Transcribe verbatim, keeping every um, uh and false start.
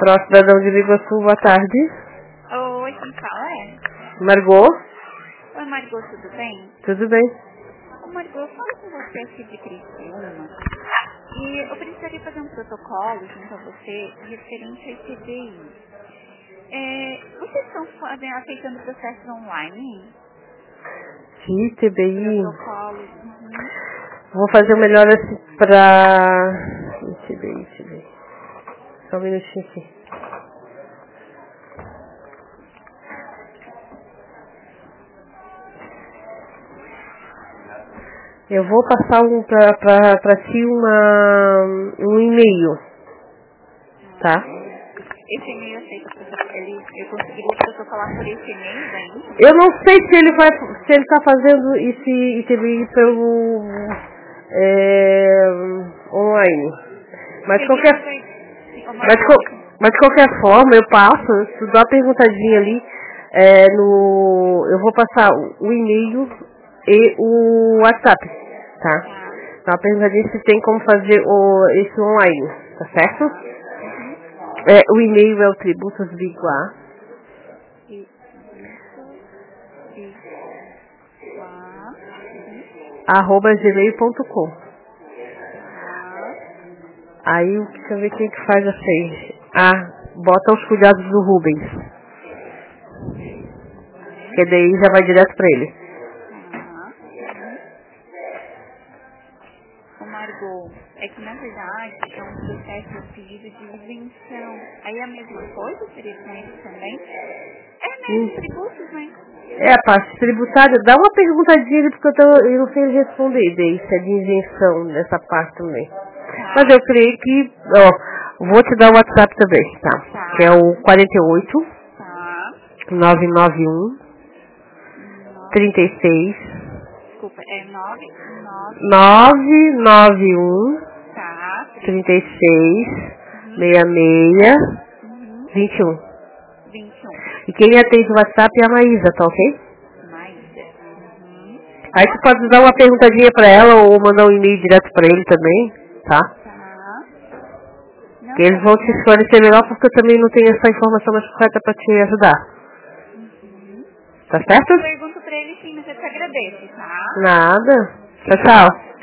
Próximo cidadão de Biguaçu, boa tarde. Oi, quem fala é? Margot. Oi, Margot, tudo bem? Tudo bem. Ô, Margot, eu falo com você aqui de Criciúma e eu precisaria fazer um protocolo junto a você referente ao I T B I. É, vocês estão fazendo, aceitando processos online? I T B I. Protocolos? Uhum. Vou fazer o melhor assim pra... I T B I, I T B I. Só um minutinho aqui. Eu vou passar um pra, pra, pra ti uma, um e-mail, tá? Esse e-mail aceita protocolar? Ele, eu conseguiria protocolar por esse e-mail daí? Eu não sei se ele vai, se ele tá fazendo esse I T B I pelo é, online. Mas de qualquer, mas, de, co- mas de qualquer forma eu passo, se dá uma perguntadinha ali, é, no, eu vou passar o e-mail e o WhatsApp, tá? Dá uma perguntadinha se tem como fazer o, esse online, tá certo? É, o e-mail é o tributosbiguá arroba gmail ponto com. Aí, deixa eu ver quem que faz a frente. Ah, bota os cuidados do Rubens. Que daí já vai direto pra ele. Ô, Margot, é que na verdade é um processo de pedido de isenção. Aí a mesma coisa seria com ele também? É mesmo, Hum. tributos, né? É, a parte tributária, dá uma perguntadinha ali, porque eu, tô, eu não sei responder daí, se é de isenção nessa parte também. Tá. Mas eu creio que, ó, vou te dar o WhatsApp também, tá? Tá. Que é o quarenta e oito, Tá. novecentos e noventa e um, trinta e seis, Desculpa, é nove, nove, novecentos e noventa e um, tá, trinta e seis, uhum, sessenta e seis, uhum, vinte e um. vinte e um. E quem atende o WhatsApp é a Maísa, tá ok? Maísa. Uhum. Aí tu pode dar uma perguntadinha pra ela ou mandar um e-mail direto pra ele também, tá? Tá. Não, Que eles tá. vão te esclarecer melhor porque eu também não tenho essa informação mais correta pra te ajudar. Uhum. Tá certo? Eu pergunto pra ele sim, mas eu te agradeço, tá? Nada. Tchau, tchau.